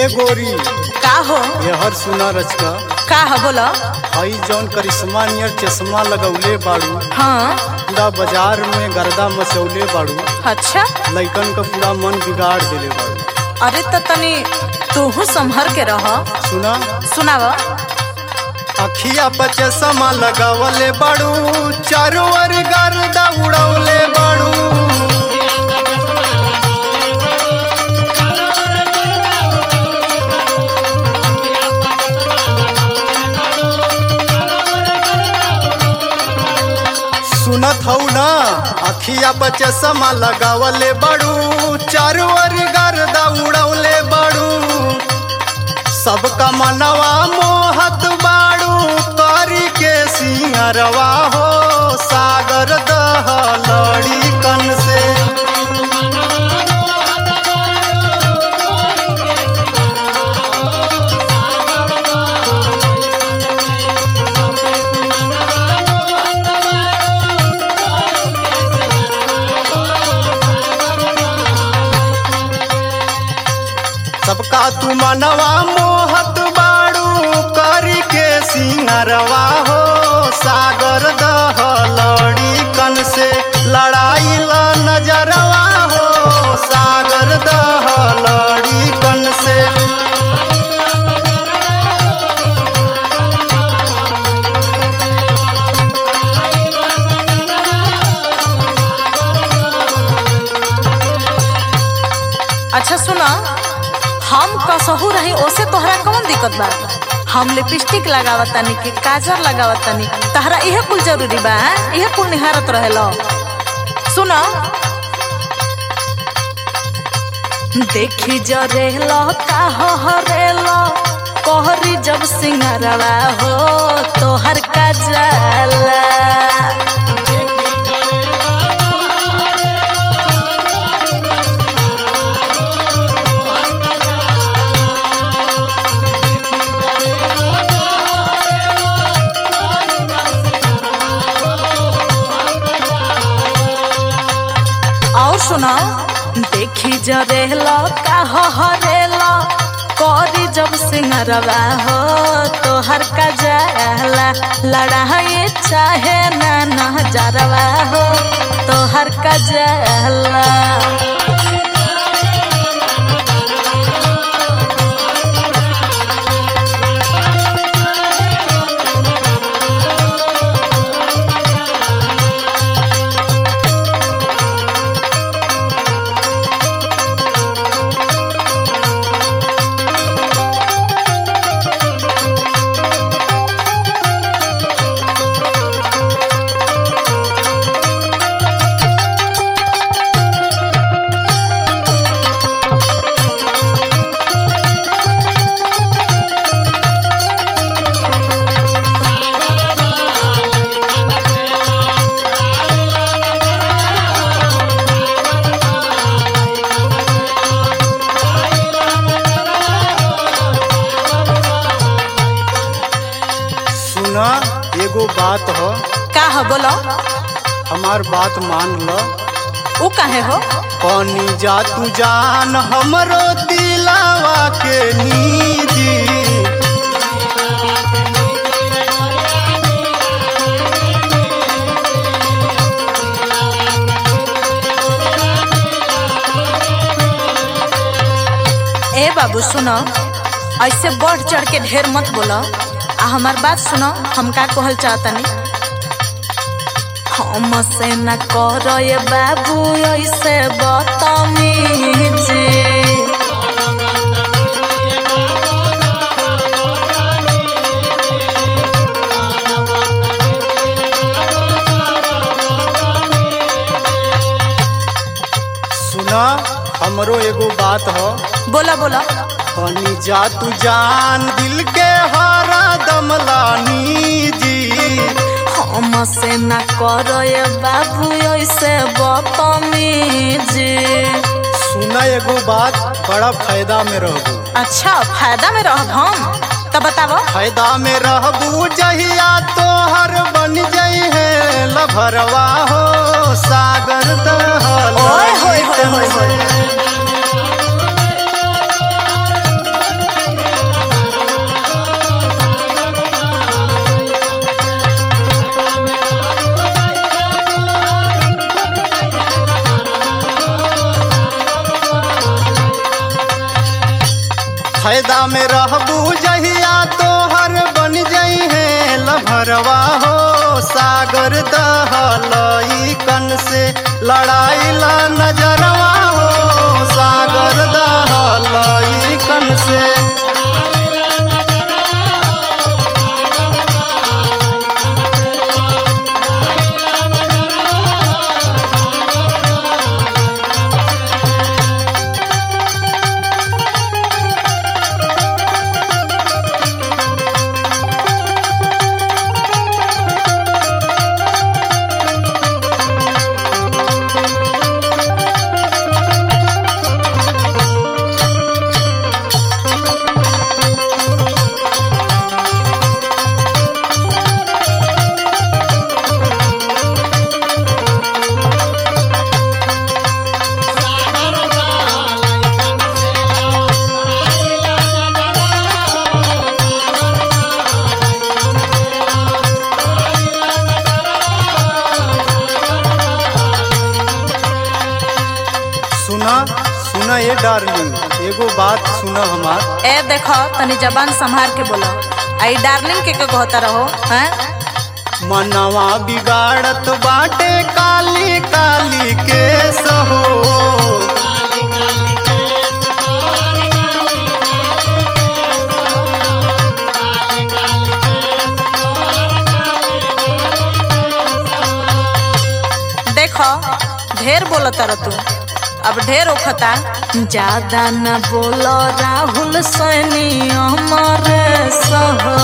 गोरी का हो यहर सुना रचका का हो बोलो। हई जौन करिश्मा नियर चश्मा लगौले बाड़ू हाँ पूरा बाजार में गर्दा मचौले बाड़ू। अच्छा लइकन का पूरा मन बिगाड़ देले बाड़ू। अरे तो तनी तू संभर के रह। सुना सुनाव। अखिया पर चश्मा लगावले बाड़ू चारों ओर गर्दा उड़ौले बाड़ू। सुनत हऊ ना अखिया पर चश्मा लगावले बाड़ू चारों ओर गर्दा उड़ौले बाड़ू। सबका मनवा मोहत बाड़ू करी के सिंहरवा हो सागर दह लड़ी कन से। सबका तू मनवा मोहत बाड़ू करी के सिंहरवा हो सागर दह लड़ी कन से। लड़ाई ला नजरवा हो सागर दह लड़ी कन से। अच्छा सुना हम कसहू रही ओसे तोहरा कौन दिक्कत बा। हम लिपस्टिक लगावत तनी कि काजर लगावत तनी तहरा इहे कुल जरूरी बा। इहे कुल निहारत रहेलो। सुनो देखी जरेलो का हरेलो कोहरी जब सिंगरवा हो तोहर का जाला। और सुनो देखी जरेलो का हरेलो कोरी जब सिंगरवा हो तोहर का जाला। लड़ाई चाहे ना नजरवा हो तोहर का जाला। सुना एगो बात हो का हो बोलो। हमार बात मान लो। ऊ काहे हो पानी जा तू जान हमरो दिलावा के नीजी। ए बाबू सुनो ऐसे बढ़ चढ़ के ढेर मत बोलो। आ हमार बात सुनो हम का कहल चाहतनी। हम से न करो ये बाबू ऐसे बदतमीजी। सुना हमरो एगो बात हो बोला बोला। पानी जा तू जान दिल के हरा दमलानी जी। हम से न करो ये बाबू ऐसे बदतमीजी। सुना एगो बात बड़ा फायदा में रहबू। अच्छा फायदा में रहब हम तो बताओ। फायदा में रहबू जहिया तोहर बन जाई है लभरवा हो सागर दह। ओए होए होए होए होए। फायदा में रहबू जहिया तोहर बन जई है लभरवा हो सागर दहलई कन से लड़ाई ला नजरवा हो सागर दहलई कन से। सुना ये डार्लिंग एगो बात सुना हमार। ए देखो तनी जबान संभाल के बोलो। आई डार्लिंग के कहता रहो हैं? मनवा बिगाड़त बाटे काली काली के सहो देखो ढेर बोलत रह तू, अब ढेर ओखता। ज्यादा न बोलो राहुल सैनी अमर सहो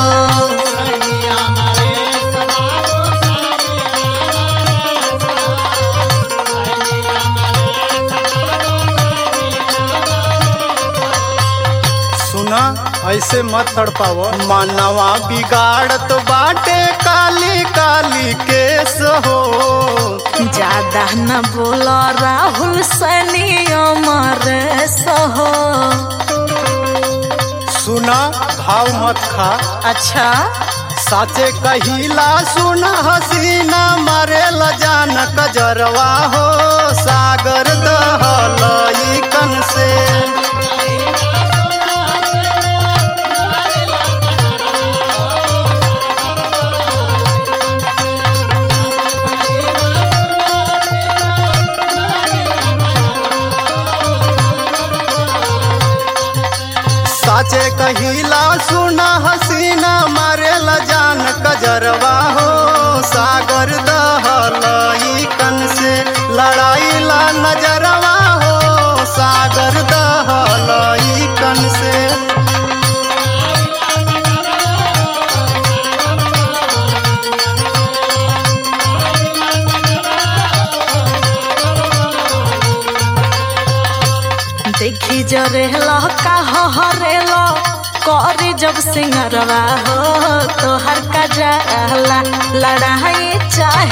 सुना ऐसे मत तड़पाव। मनवा बिगाड़त बाटे काली काली के सहो ज्यादा न बोलो राहुल सैनी अमर सहो। सुना भाव मत खा। अच्छा साचे कहिला सुना हसीना मारे ल जान कजरवा हो सागर दहलई कन से। साचे कहिला सुना हसीना मारे ल जान कजरवा हो सागर दहलई कन से लड़ाई ला नजरवा हो सागर दहलई कन से। देखी जरेला का हरेला करी जब सिंगरवा हो तोहर का जाला लड़ाई चाहे